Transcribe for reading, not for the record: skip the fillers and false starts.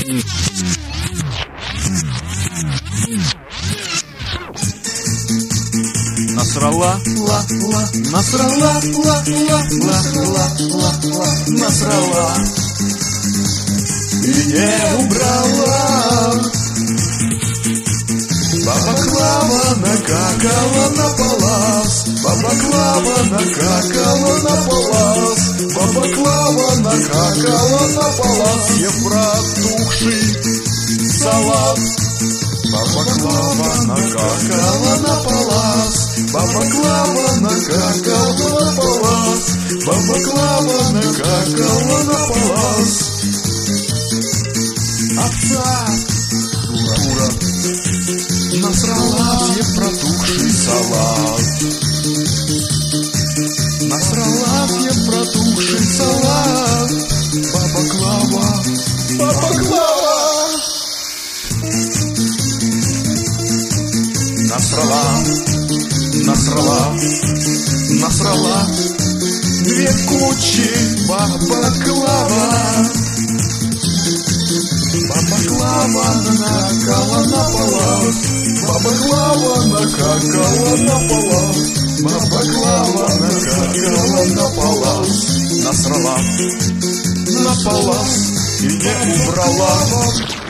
Насрала, ла, насрала, ла, насрала и не убрала. Баба Клава накакала на палас, Баба Клава накакала на палас, Баба Клава накакала на палас, съев протухший салат. Баба Клава накакала на палас, Баба Клава накакала на палас, Баба Клава накакала на палас. Отца дура насрала, съев протухший салат. Насрала, съев протухший салат. Баба Клава, Баба Клава. Насрала, насрала, насрала две кучи Баба Клава. Баба Клава накакала на палас, Баба Клава накакала на палас, Баба Клава накакала на палас. Насрала на палас и не убрала.